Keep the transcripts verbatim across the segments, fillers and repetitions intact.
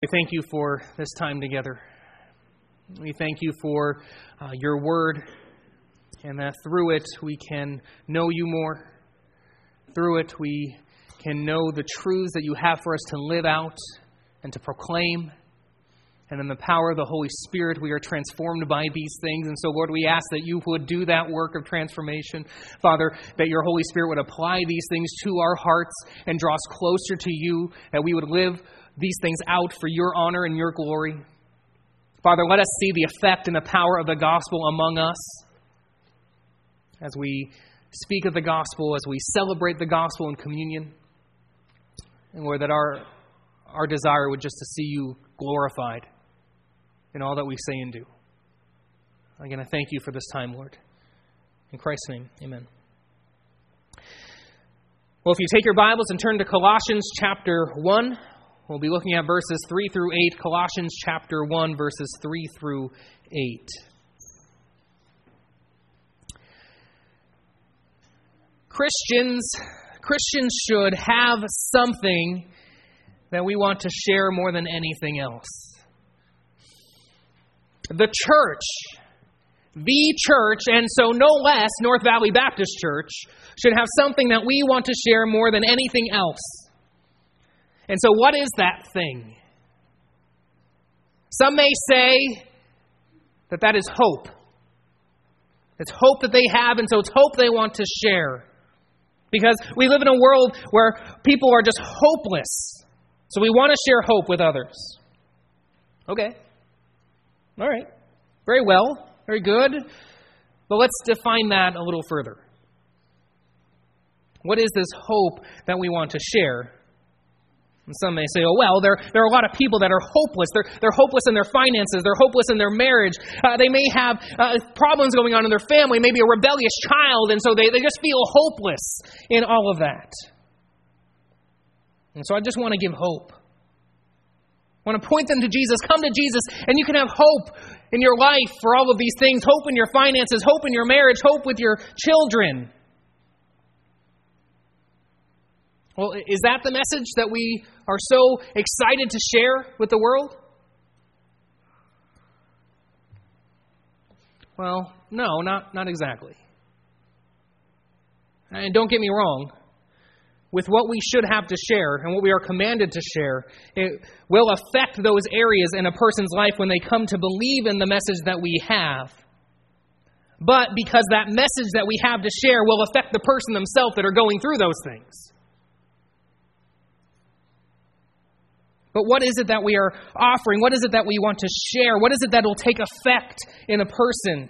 We thank you for this time together. We thank you for uh, your word, and that through it we can know you more. Through it we can know the truths that you have for us to live out and to proclaim. And in the power of the Holy Spirit, we are transformed by these things. And so, Lord, we ask that you would do that work of transformation. Father, that your Holy Spirit would apply these things to our hearts and draw us closer to you, that we would live these things out for your honor and your glory. Father, let us see the effect and the power of the gospel among us as we speak of the gospel, as we celebrate the gospel in communion. And Lord, that our, our desire would just to see you glorified in all that we say and do. Again, I thank you for this time, Lord. In Christ's name, amen. Well, if you take your Bibles and turn to Colossians chapter one, we'll be looking at verses three through eight. Colossians chapter one, verses three through eight. Christians, Christians should have something that we want to share more than anything else. The church, the church, and so no less, North Valley Baptist Church, should have something that we want to share more than anything else. And so what is that thing? Some may say that that is hope. It's hope that they have, and so it's hope they want to share. Because we live in a world where people are just hopeless. So we want to share hope with others. Okay. All right. Very well. Very good. But let's define that a little further. What is this hope that we want to share? And some may say, oh, well, there, there are a lot of people that are hopeless. They're, they're hopeless in their finances. They're hopeless in their marriage. Uh, they may have uh, problems going on in their family, maybe a rebellious child, and so they, they just feel hopeless in all of that. And so I just want to give hope. I want to point them to Jesus. Come to Jesus, and you can have hope in your life for all of these things. Hope in your finances, hope in your marriage, hope with your children. Well, is that the message that we are so excited to share with the world? Well, no, not, not exactly. And don't get me wrong. With what we should have to share and what we are commanded to share, it will affect those areas in a person's life when they come to believe in the message that we have. But because that message that we have to share will affect the person themselves that are going through those things. But what is it that we are offering? What is it that we want to share? What is it that will take effect in a person?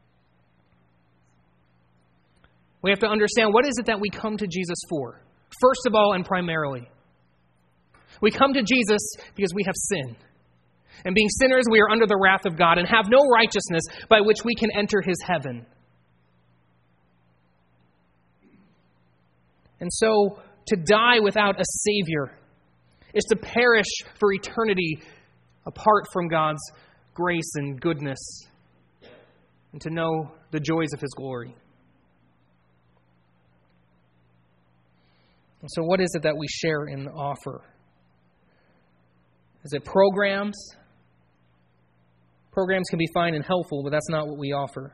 We have to understand, what is it that we come to Jesus for? First of all and primarily, we come to Jesus because we have sin. And being sinners, we are under the wrath of God and have no righteousness by which we can enter his heaven. And so, to die without a Savior is to perish for eternity apart from God's grace and goodness, and to know the joys of his glory. And so what is it that we share and offer? Is it programs? Programs can be fine and helpful, but that's not what we offer.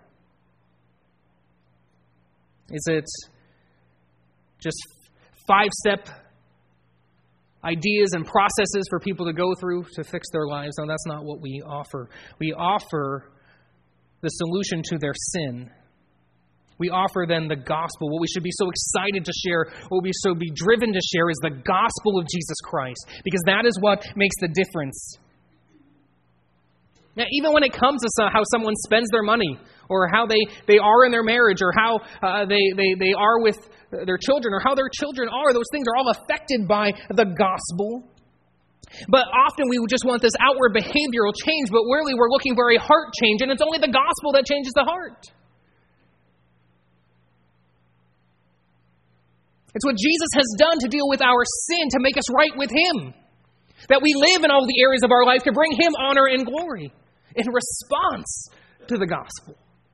Is it just five-step ideas and processes for people to go through to fix their lives? No, that's not what we offer. We offer the solution to their sin. We offer them the gospel. What we should be so excited to share, what we should be driven to share is the gospel of Jesus Christ, because that is what makes the difference. Now, even when it comes to how someone spends their money, or how they, they are in their marriage, or how uh, they, they, they are with their children, or how their children are, those things are all affected by the gospel. But often we just want this outward behavioral change, but really we're looking for a heart change, and it's only the gospel that changes the heart. It's what Jesus has done to deal with our sin, to make us right with him. That we live in all the areas of our life to bring him honor and glory in response to the gospel.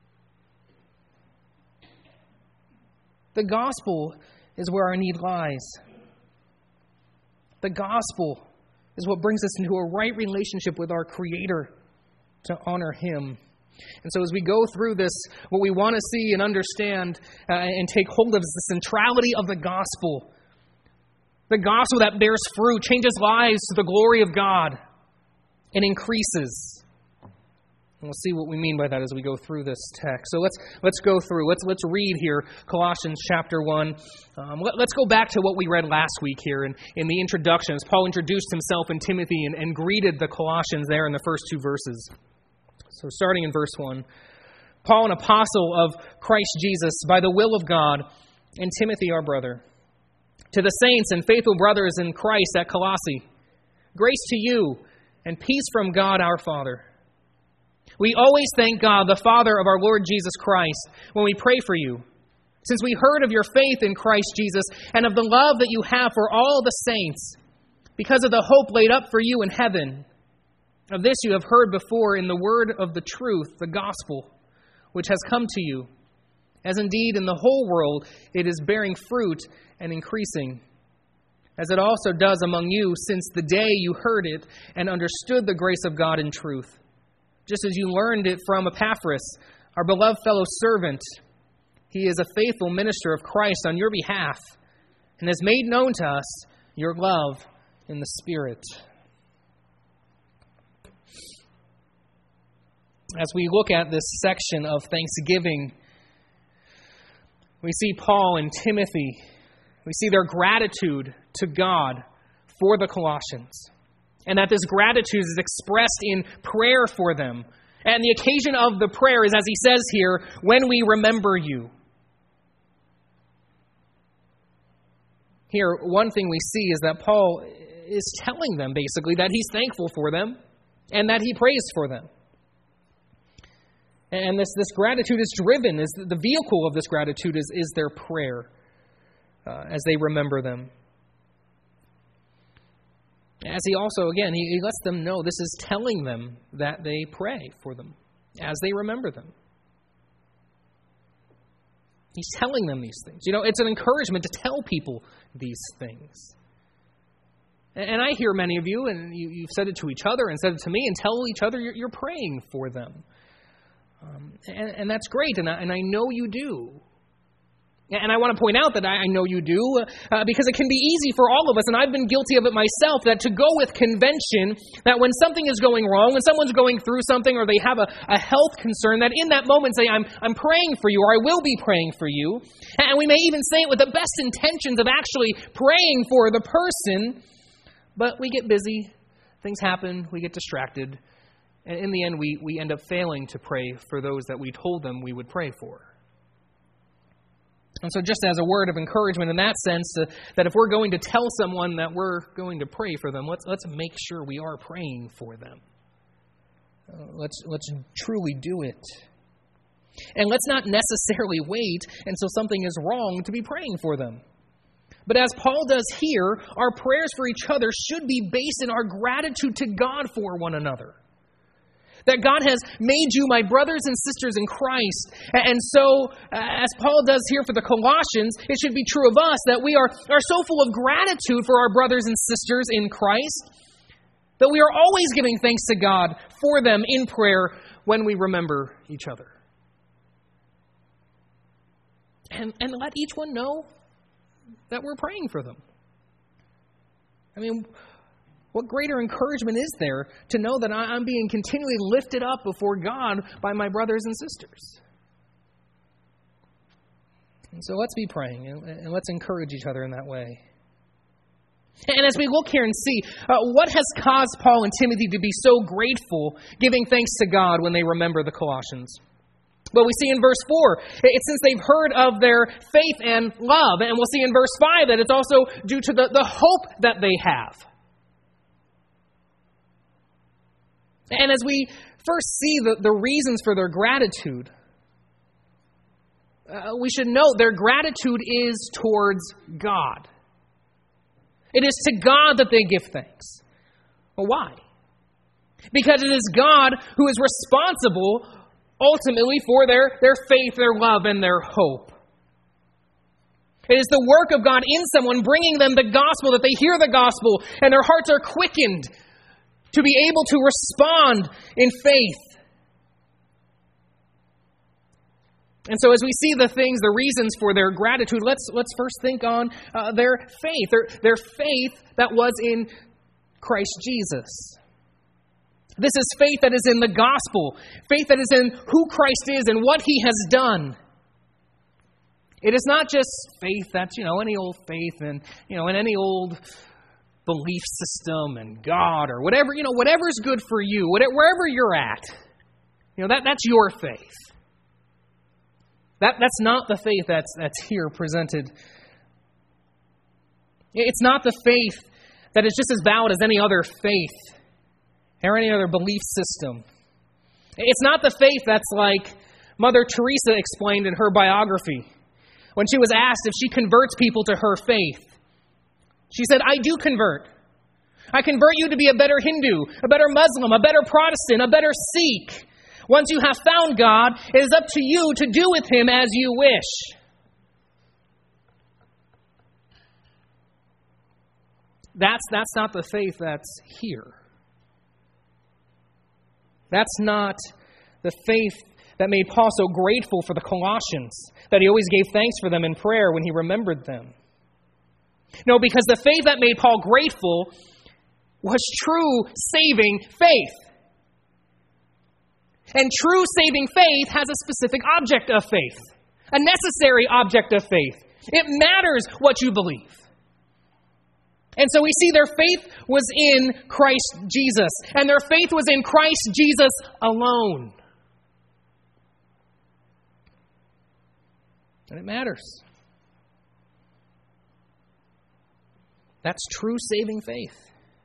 The gospel is where our need lies. The gospel is what brings us into a right relationship with our Creator to honor Him. And so as we go through this, what we want to see and understand uh, and take hold of is the centrality of the gospel. The gospel that bears fruit, changes lives to the glory of God, and increases. And we'll see what we mean by that as we go through this text. So let's let's go through. Let's let's read here Colossians chapter one. Um, let, let's go back to what we read last week here in, in the introduction, as Paul introduced himself and Timothy and, and greeted the Colossians there in the first two verses. So starting in verse one, Paul, an apostle of Christ Jesus, by the will of God, and Timothy, our brother, to the saints and faithful brothers in Christ at Colossae, grace to you and peace from God our Father. We always thank God, the Father of our Lord Jesus Christ, when we pray for you, since we heard of your faith in Christ Jesus and of the love that you have for all the saints, because of the hope laid up for you in heaven. Of this you have heard before in the word of the truth, the gospel, which has come to you, as indeed in the whole world it is bearing fruit and increasing, as it also does among you since the day you heard it and understood the grace of God in truth, just as you learned it from Epaphras, our beloved fellow servant. He is a faithful minister of Christ on your behalf and has made known to us your love in the Spirit. As we look at this section of thanksgiving, we see Paul and Timothy. We see their gratitude to God for the Colossians, and that this gratitude is expressed in prayer for them. And the occasion of the prayer is, as he says here, when we remember you. Here, one thing we see is that Paul is telling them, basically, that he's thankful for them and that he prays for them. And this, this gratitude is driven, is the vehicle of this gratitude is, is their prayer uh, as they remember them. As he also, again, he, he lets them know this is telling them that they pray for them as they remember them. He's telling them these things. You know, it's an encouragement to tell people these things. And, and I hear many of you, and you, you've said it to each other and said it to me, and tell each other you're, you're praying for them. Um, and, and that's great, and I, and I know you do. And I want to point out that I, I know you do, uh, because it can be easy for all of us, and I've been guilty of it myself, that to go with convention, that when something is going wrong, when someone's going through something, or they have a, a health concern, that in that moment say, I'm, I'm praying for you, or I will be praying for you. And we may even say it with the best intentions of actually praying for the person, but we get busy, things happen, we get distracted, and in the end, we, we end up failing to pray for those that we told them we would pray for. And so just as a word of encouragement in that sense, uh, that if we're going to tell someone that we're going to pray for them, let's let's make sure we are praying for them. Uh, let's let's truly do it. And let's not necessarily wait until something is wrong to be praying for them. But as Paul does here, our prayers for each other should be based in our gratitude to God for one another. That God has made you my brothers and sisters in Christ. And so, as Paul does here for the Colossians, it should be true of us that we are, are so full of gratitude for our brothers and sisters in Christ that we are always giving thanks to God for them in prayer when we remember each other. And, and let each one know that we're praying for them. I mean, what greater encouragement is there to know that I'm being continually lifted up before God by my brothers and sisters? And so let's be praying, and let's encourage each other in that way. And as we look here and see, uh, what has caused Paul and Timothy to be so grateful, giving thanks to God when they remember the Colossians? Well, we see in verse four, it's since they've heard of their faith and love. And we'll see in verse five that it's also due to the, the hope that they have. And as we first see the, the reasons for their gratitude, uh, we should note their gratitude is towards God. It is to God that they give thanks. Well, why? Because it is God who is responsible ultimately for their, their faith, their love, and their hope. It is the work of God in someone, bringing them the gospel, that they hear the gospel and their hearts are quickened to be able to respond in faith. And so as we see the things, the reasons for their gratitude, let's let's first think on uh, their faith, their, their faith that was in Christ Jesus. This is faith that is in the gospel, faith that is in who Christ is and what He has done. It is not just faith that's, you know, any old faith and, you know, in any old belief system and God or whatever, you know, whatever's good for you, whatever, wherever you're at, you know, that, that's your faith. That, that's not the faith that's, that's here presented. It's not the faith that is just as valid as any other faith or any other belief system. It's not the faith that's like Mother Teresa explained in her biography when she was asked if she converts people to her faith. She said, I do convert. I convert you to be a better Hindu, a better Muslim, a better Protestant, a better Sikh. Once you have found God, it is up to you to do with Him as you wish. That's, that's not the faith that's here. That's not the faith that made Paul so grateful for the Colossians, that he always gave thanks for them in prayer when he remembered them. No, because the faith that made Paul grateful was true saving faith. And true saving faith has a specific object of faith, a necessary object of faith. It matters what you believe. And so we see their faith was in Christ Jesus, and their faith was in Christ Jesus alone. And it matters. That's true saving faith.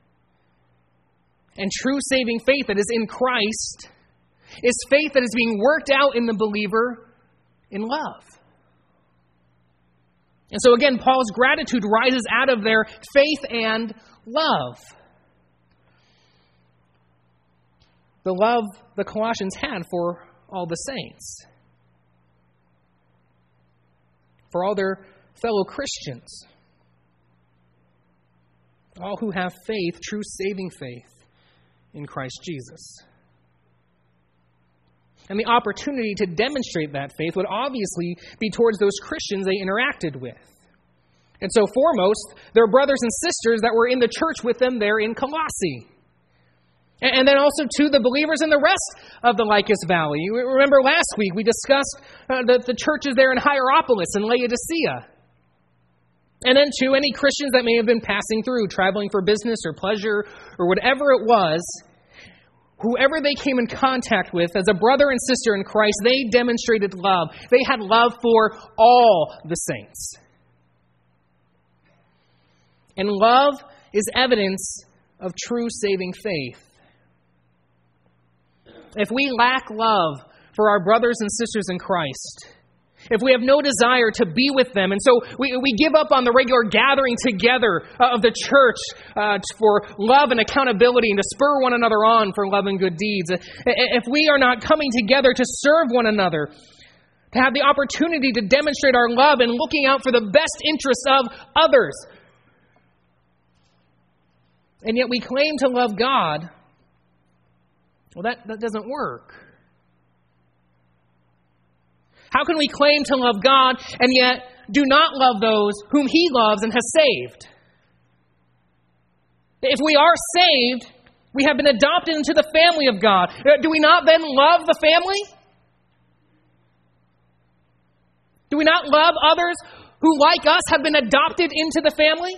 And true saving faith that is in Christ is faith that is being worked out in the believer in love. And so again, Paul's gratitude rises out of their faith and love. The love the Colossians had for all the saints, for all their fellow Christians, all who have faith, true saving faith in Christ Jesus. And the opportunity to demonstrate that faith would obviously be towards those Christians they interacted with. And so foremost, their brothers and sisters that were in the church with them there in Colossae. And then also to the believers in the rest of the Lycus Valley. You remember last week we discussed uh, the, the churches there in Hierapolis and Laodicea. And then to any Christians that may have been passing through, traveling for business or pleasure or whatever it was, whoever they came in contact with as a brother and sister in Christ, they demonstrated love. They had love for all the saints. And love is evidence of true saving faith. If we lack love for our brothers and sisters in Christ, if we have no desire to be with them, and so we, we give up on the regular gathering together uh, of the church uh, for love and accountability and to spur one another on for love and good deeds, if we are not coming together to serve one another, to have the opportunity to demonstrate our love and looking out for the best interests of others, and yet we claim to love God, well, that, that doesn't work. How can we claim to love God and yet do not love those whom He loves and has saved? If we are saved, we have been adopted into the family of God. Do we not then love the family? Do we not love others who, like us, have been adopted into the family?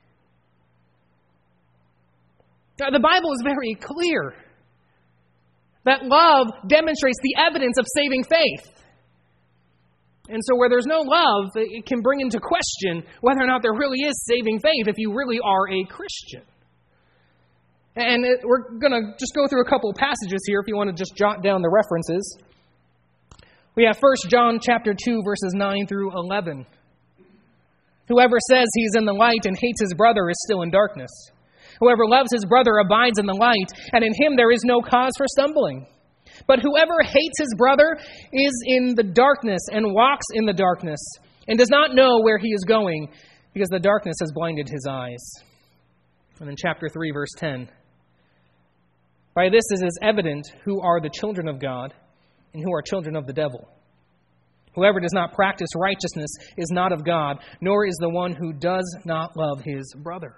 Now, the Bible is very clear that love demonstrates the evidence of saving faith. And so where there's no love, it can bring into question whether or not there really is saving faith if you really are a Christian. And it, we're going to just go through a couple of passages here if you want to just jot down the references. We have First John chapter two, verses nine through eleven. Whoever says he is in the light and hates his brother is still in darkness. Whoever loves his brother abides in the light, and in him there is no cause for stumbling. But whoever hates his brother is in the darkness and walks in the darkness, and does not know where he is going because the darkness has blinded his eyes. And in chapter three, verse ten, by this it is evident who are the children of God and who are children of the devil. Whoever does not practice righteousness is not of God, nor is the one who does not love his brother.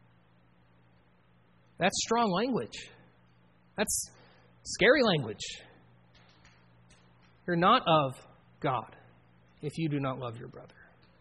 That's strong language. That's scary language. You're not of God if you do not love your brother.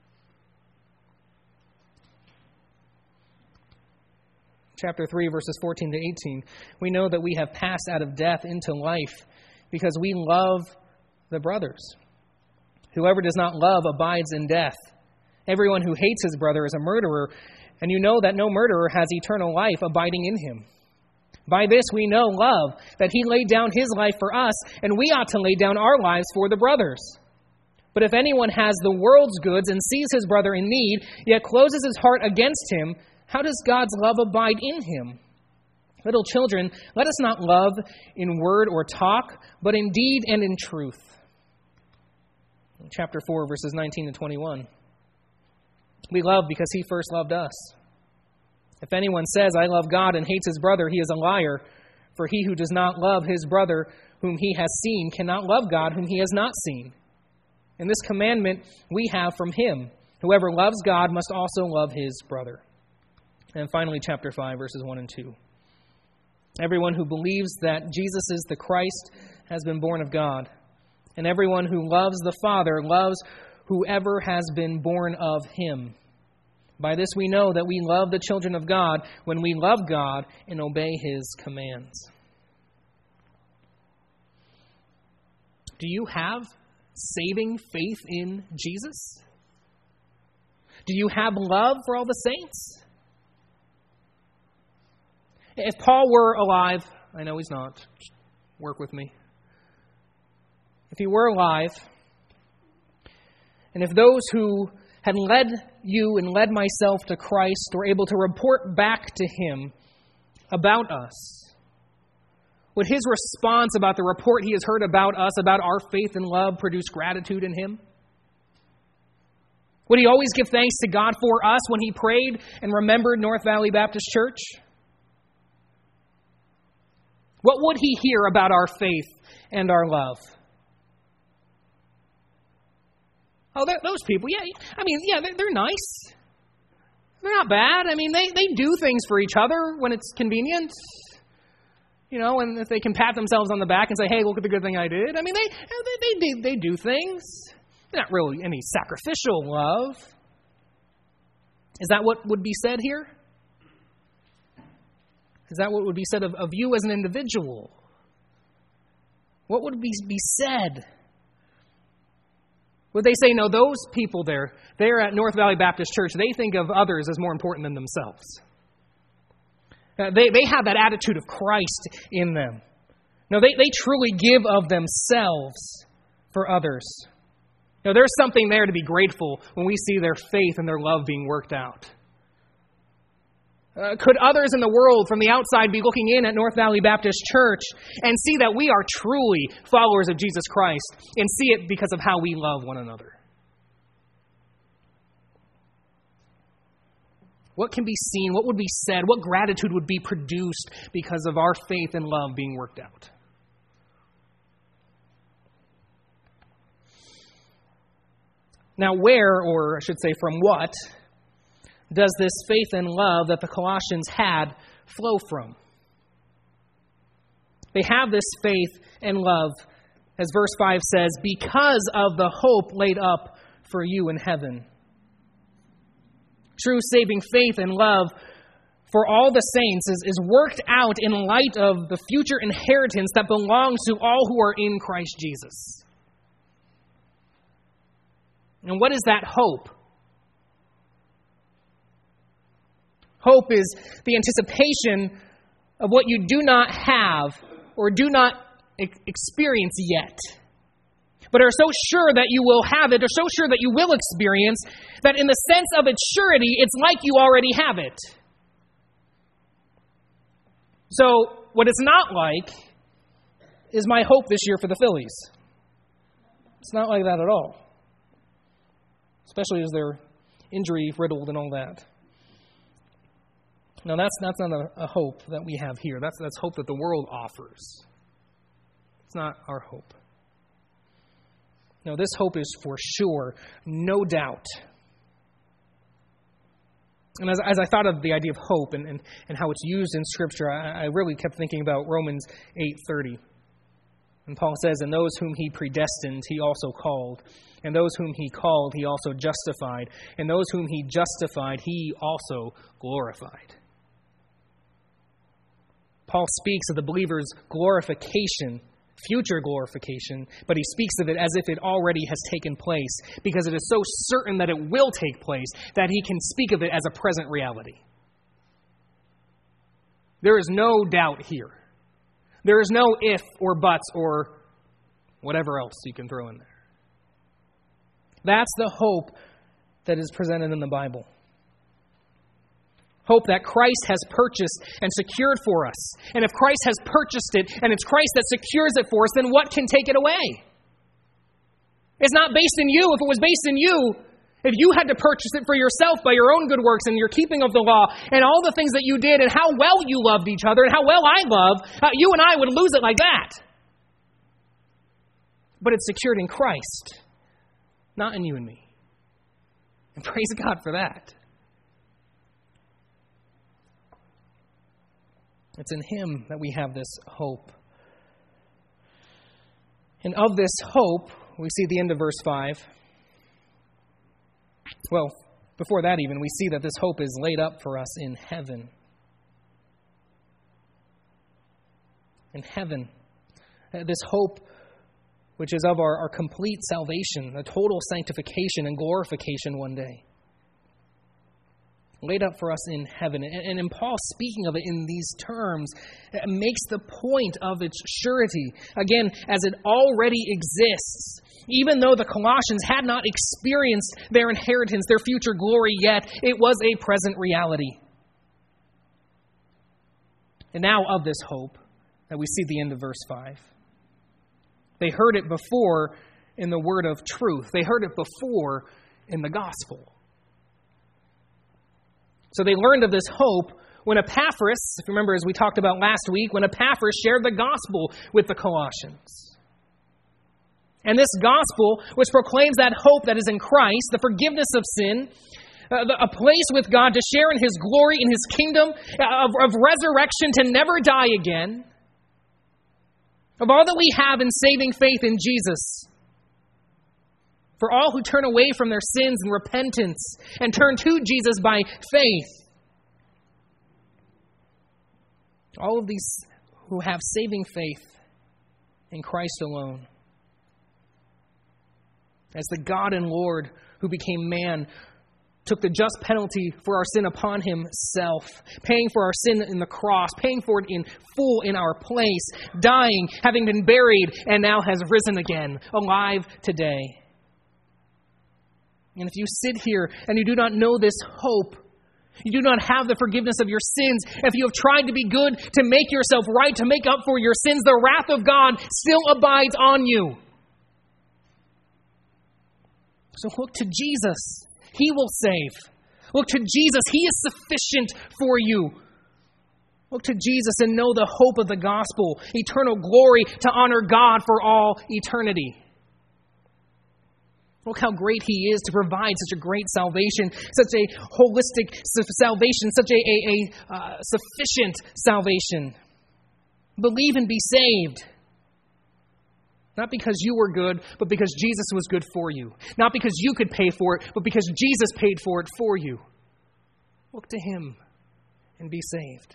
Chapter three, verses fourteen to eighteen, we know that we have passed out of death into life because we love the brothers. Whoever does not love abides in death. Everyone who hates his brother is a murderer, and you know that no murderer has eternal life abiding in him. By this we know love, that he laid down his life for us, and we ought to lay down our lives for the brothers. But if anyone has the world's goods and sees his brother in need, yet closes his heart against him, how does God's love abide in him? Little children, let us not love in word or talk, but in deed and in truth. Chapter four, verses nineteen to twenty-one. We love because he first loved us. If anyone says, I love God and hates his brother, he is a liar. For he who does not love his brother whom he has seen cannot love God whom he has not seen. And this commandment we have from him. Whoever loves God must also love his brother. And finally, chapter five, verses one and two. Everyone who believes that Jesus is the Christ has been born of God. And everyone who loves the Father loves whoever has been born of him. By this we know that we love the children of God when we love God and obey his commands. Do you have saving faith in Jesus? Do you have love for all the saints? If Paul were alive, I know he's not, work with me. If he were alive, and if those who had led you and led myself to Christ were able to report back to him about us, would his response about the report he has heard about us, about our faith and love, produce gratitude in him? Would he always give thanks to God for us when he prayed and remembered North Valley Baptist Church? What would he hear about our faith and our love? Oh, those people, yeah, I mean, yeah, they're, they're nice. They're not bad. I mean, they, they do things for each other when it's convenient. You know, and if they can pat themselves on the back and say, hey, look at the good thing I did. I mean, they they they, they do things. Not really any sacrificial love. Is that what would be said here? Is that what would be said of, of you as an individual? What would be, be said? Would they say, no, those people there, they're at North Valley Baptist Church, they think of others as more important than themselves. Uh, they, they have that attitude of Christ in them. No, they, they truly give of themselves for others. Now, there's something there to be grateful when we see their faith and their love being worked out. Uh, could others in the world from the outside be looking in at North Valley Baptist Church and see that we are truly followers of Jesus Christ and see it because of how we love one another? What can be seen? What would be said? What gratitude would be produced because of our faith and love being worked out? Now, where, or I should say from what, does this faith and love that the Colossians had flow from? They have this faith and love, as verse five says, because of the hope laid up for you in heaven. True saving faith and love for all the saints is, is worked out in light of the future inheritance that belongs to all who are in Christ Jesus. And what is that hope? Hope is the anticipation of what you do not have or do not experience yet, but are so sure that you will have it, or so sure that you will experience, that in the sense of its surety, it's like you already have it. So, what it's not like is my hope this year for the Phillies. It's not like that at all. especially as they're injury-riddled and all that. Now, that's, that's not a, a hope that we have here. That's, that's hope that the world offers. It's not our hope. No, this hope is for sure, no doubt. And as, as I thought of the idea of hope and, and, and how it's used in Scripture, I, I really kept thinking about Romans eight thirty. And Paul says, "And those whom he predestined, he also called. And those whom he called, he also justified. And those whom he justified, he also glorified." Paul speaks of the believer's glorification, future glorification, but he speaks of it as if it already has taken place, because it is so certain that it will take place that he can speak of it as a present reality. There is no doubt here. There is no if or buts or whatever else you can throw in there. That's the hope that is presented in the Bible. Hope that Christ has purchased and secured for us. And if Christ has purchased it and it's Christ that secures it for us, then what can take it away? It's not based in you. If it was based in you, if you had to purchase it for yourself by your own good works and your keeping of the law and all the things that you did and how well you loved each other and how well I love, uh, you and I would lose it like that. But it's secured in Christ, not in you and me. And praise God for that. It's in Him that we have this hope. And of this hope, we see at the end of verse five. Well, before that even, we see that this hope is laid up for us in heaven. In heaven. This hope which is of our, our complete salvation, a total sanctification and glorification one day. Laid up for us in heaven. And in Paul speaking of it in these terms, it makes the point of its surety. Again, as it already exists. Even though the Colossians had not experienced their inheritance, their future glory yet, it was a present reality. And now of this hope that we see at the end of verse five. They heard it before in the word of truth. They heard it before in the gospel. So they learned of this hope when Epaphras, if you remember as we talked about last week, when Epaphras shared the gospel with the Colossians. And this gospel, which proclaims that hope that is in Christ, the forgiveness of sin, uh, the, a place with God to share in His glory, in His kingdom, uh, of, of resurrection to never die again, of all that we have in saving faith in Jesus. For all who turn away from their sins and repentance and turn to Jesus by faith. All of these who have saving faith in Christ alone. As the God and Lord who became man, took the just penalty for our sin upon Himself, paying for our sin in the cross, paying for it in full in our place, dying, having been buried, and now has risen again, alive today. And if you sit here and you do not know this hope, you do not have the forgiveness of your sins, if you have tried to be good, to make yourself right, to make up for your sins, the wrath of God still abides on you. So look to Jesus. He will save. Look to Jesus. He is sufficient for you. Look to Jesus and know the hope of the gospel, eternal glory to honor God for all eternity. Look how great He is to provide such a great salvation, such a holistic salvation, such a, a, a uh, sufficient salvation. Believe and be saved. Not because you were good, but because Jesus was good for you. Not because you could pay for it, but because Jesus paid for it for you. Look to Him and be saved.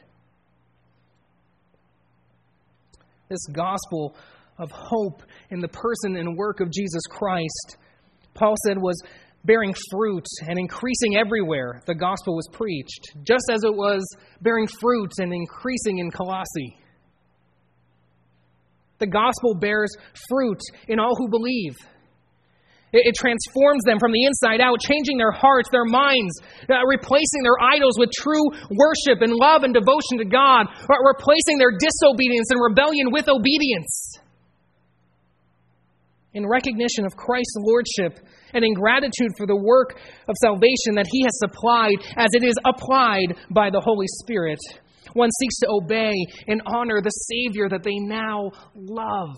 This gospel of hope in the person and work of Jesus Christ, Paul said, was bearing fruit and increasing everywhere the gospel was preached, just as it was bearing fruit and increasing in Colossae. The gospel bears fruit in all who believe. It, it transforms them from the inside out, changing their hearts, their minds, uh, replacing their idols with true worship and love and devotion to God, or replacing their disobedience and rebellion with obedience. In recognition of Christ's lordship and in gratitude for the work of salvation that He has supplied as it is applied by the Holy Spirit, one seeks to obey and honor the Savior that they now love.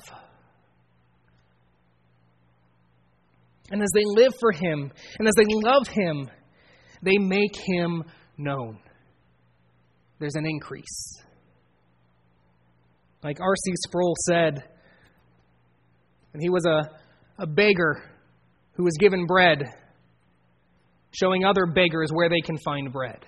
And as they live for Him, and as they love Him, they make Him known. There's an increase. Like R C Sproul said, and he was a, a beggar who was given bread, showing other beggars where they can find bread.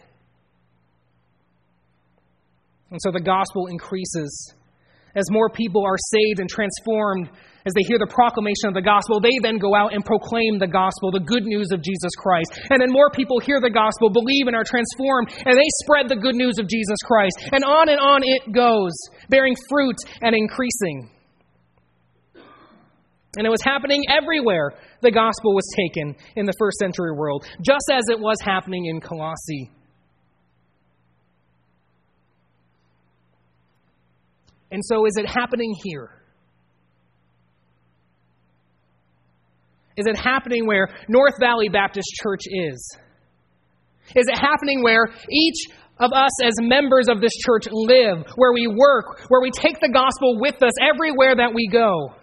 And so the gospel increases. As more people are saved and transformed, as they hear the proclamation of the gospel, they then go out and proclaim the gospel, the good news of Jesus Christ. And then more people hear the gospel, believe, and are transformed, and they spread the good news of Jesus Christ. And on and on it goes, bearing fruit and increasing. And it was happening everywhere the gospel was taken in the first century world, just as it was happening in Colossae. And so is it happening here? Is it happening where North Valley Baptist Church is? Is it happening where each of us as members of this church live, where we work, where we take the gospel with us everywhere that we go?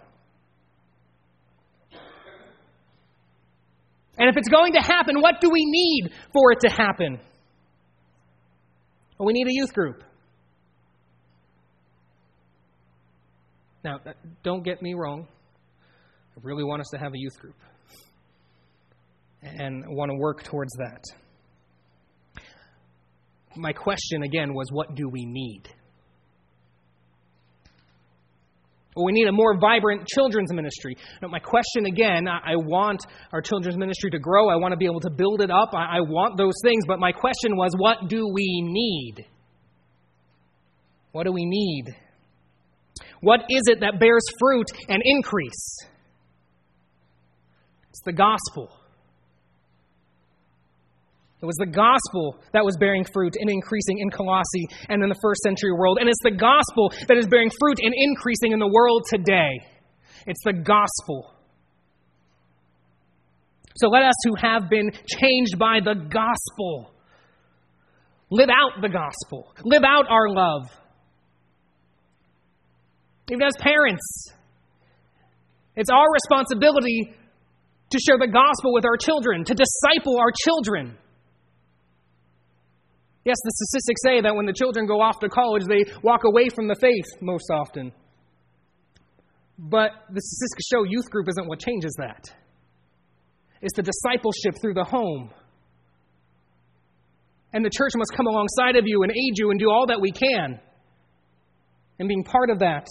And if it's going to happen, what do we need for it to happen? Well, we need a youth group. Now, don't get me wrong. I really want us to have a youth group. And I want to work towards that. My question, again, was what do we need? Well, we need a more vibrant children's ministry. Now, my question, again, I, I want our children's ministry to grow. I want to be able to build it up. I, I want those things. But my question was, what do we need? What do we need? What is it that bears fruit and increase? It's the gospel. It was the gospel that was bearing fruit and increasing in Colossae and in the first century world. And it's the gospel that is bearing fruit and increasing in the world today. It's the gospel. So let us who have been changed by the gospel live out the gospel. Live out our love. Even as parents, it's our responsibility to share the gospel with our children, to disciple our children. Yes, the statistics say that when the children go off to college, they walk away from the faith most often. But the statistics show youth group isn't what changes that. It's the discipleship through the home. And the church must come alongside of you and aid you and do all that we can. And being part of that.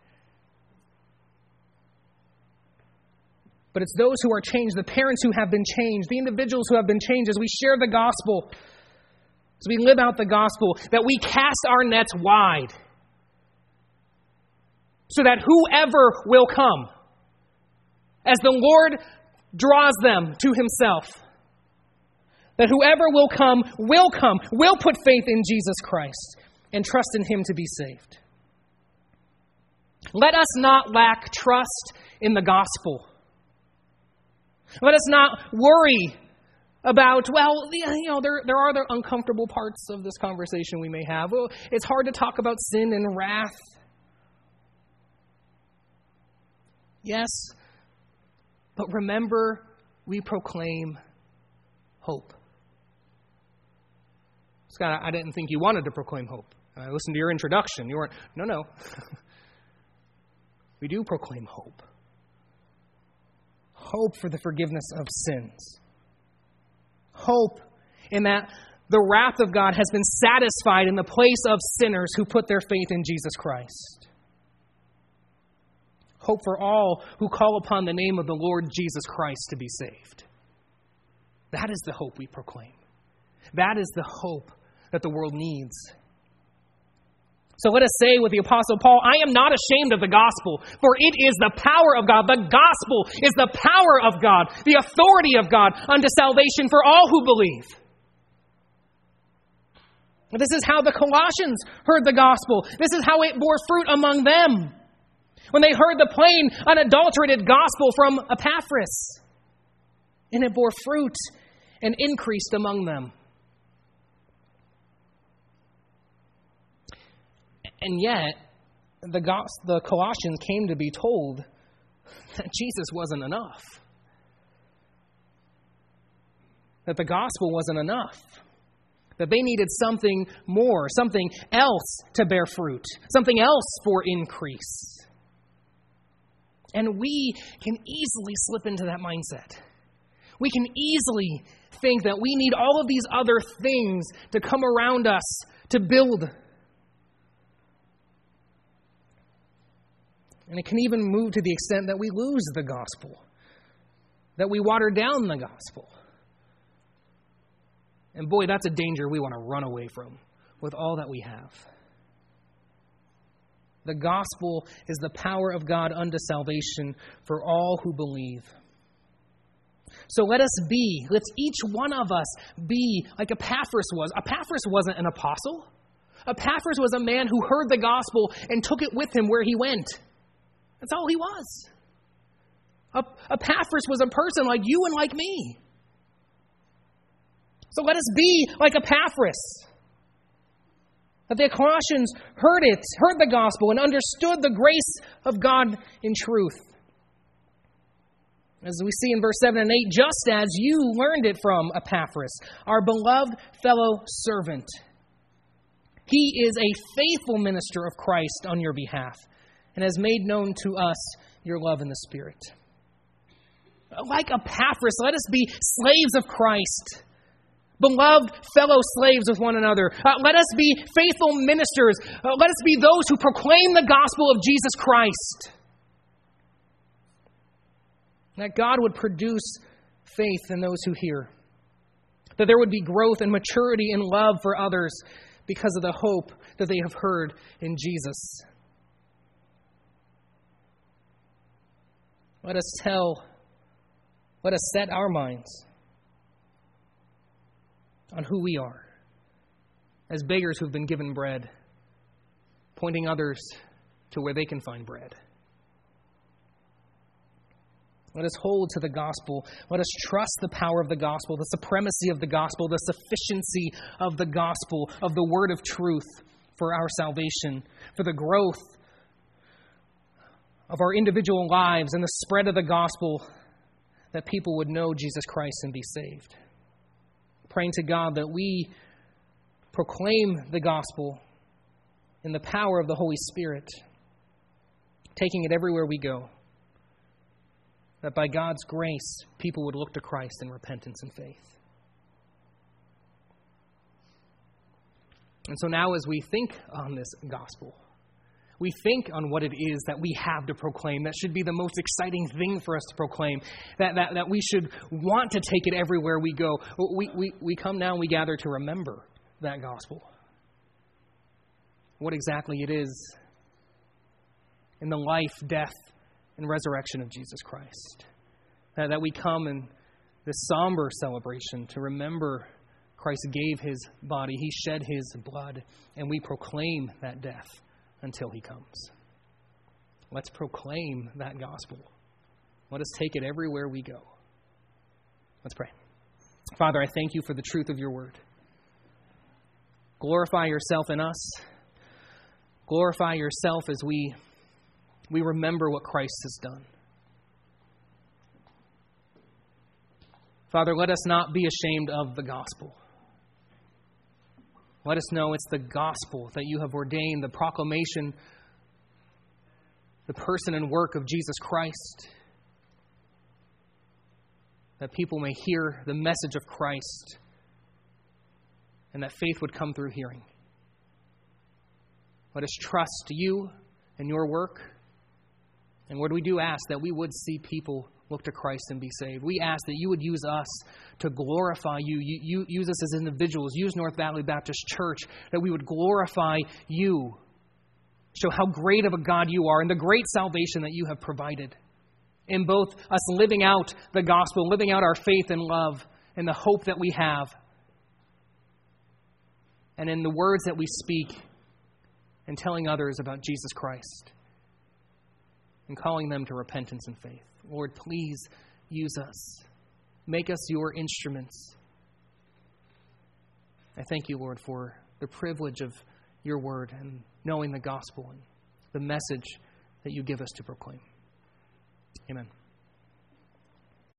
But it's those who are changed, the parents who have been changed, the individuals who have been changed as we share the gospel, as we live out the gospel, that we cast our nets wide so that whoever will come, as the Lord draws them to Himself, that whoever will come, will come, will put faith in Jesus Christ and trust in Him to be saved. Let us not lack trust in the gospel. Let us not worry about, well, you know, there, there are other uncomfortable parts of this conversation we may have. Well, it's hard to talk about sin and wrath. Yes, but remember, we proclaim hope. Scott, I didn't think you wanted to proclaim hope. I listened to your introduction. You weren't, no, no. We do proclaim hope. Hope for the forgiveness of sins. Hope in that the wrath of God has been satisfied in the place of sinners who put their faith in Jesus Christ. Hope for all who call upon the name of the Lord Jesus Christ to be saved. That is the hope we proclaim. That is the hope that the world needs. So let us say with the Apostle Paul, I am not ashamed of the gospel, for it is the power of God. The gospel is the power of God, the authority of God unto salvation for all who believe. This is how the Colossians heard the gospel. This is how it bore fruit among them when they heard the plain, unadulterated gospel from Epaphras. and it bore fruit and increased among them. And yet, the, Gos- the Colossians came to be told that Jesus wasn't enough. That the gospel wasn't enough. That they needed something more, something else to bear fruit, something else for increase. And we can easily slip into that mindset. We can easily think that we need all of these other things to come around us to build. And it can even move to the extent that we lose the gospel, that we water down the gospel. And boy, that's a danger we want to run away from with all that we have. The gospel is the power of God unto salvation for all who believe. So let us be, let's each one of us be like Epaphras was. Epaphras wasn't an apostle. Epaphras was a man who heard the gospel and took it with him where he went. That's all he was. Epaphras was a person like you and like me. So let us be like Epaphras. That the Colossians heard it, heard the gospel, and understood the grace of God in truth. As we see in verse seven and eight, just as you learned it from Epaphras, our beloved fellow servant. He is a faithful minister of Christ on your behalf, and has made known to us your love in the Spirit. Like Epaphras, let us be slaves of Christ, beloved fellow slaves with one another. Uh, let us be faithful ministers. Uh, let us be those who proclaim the gospel of Jesus Christ. That God would produce faith in those who hear. That there would be growth and maturity in love for others because of the hope that they have heard in Jesus. Let us tell, let us set our minds on who we are as beggars who've been given bread, pointing others to where they can find bread. Let us hold to the gospel. Let us trust the power of the gospel, the supremacy of the gospel, the sufficiency of the gospel, of the word of truth for our salvation, for the growth of our individual lives and the spread of the gospel, that people would know Jesus Christ and be saved. Praying to God that we proclaim the gospel in the power of the Holy Spirit, taking it everywhere we go. That by God's grace, people would look to Christ in repentance and faith. And so now as we think on this gospel, we think on what it is that we have to proclaim. That should be the most exciting thing for us to proclaim. That, that, that we should want to take it everywhere we go. We, we, we come now and we gather to remember that gospel. What exactly it is in the life, death, and resurrection of Jesus Christ. That, that we come in this somber celebration to remember Christ gave his body, he shed his blood, and we proclaim that death until he comes. Let's proclaim that gospel. Let us take it everywhere we go. Let's pray. Father, I thank you for the truth of your word. Glorify yourself in us. Glorify yourself as we, we remember what Christ has done. Father, let us not be ashamed of the gospel. Let us know it's the gospel that you have ordained, the proclamation, the person and work of Jesus Christ, that people may hear the message of Christ and that faith would come through hearing. Let us trust you and your work. And what do we do? Ask that we would see people look to Christ and be saved. We ask that you would use us to glorify you. You, you. Use us as individuals. Use North Valley Baptist Church, that we would glorify you. Show how great of a God you are and the great salvation that you have provided. In both us living out the gospel, living out our faith and love and the hope that we have. And in the words that we speak and telling others about Jesus Christ. And calling them to repentance and faith. Lord, please use us. Make us your instruments. I thank you, Lord, for the privilege of your word and knowing the gospel and the message that you give us to proclaim. Amen.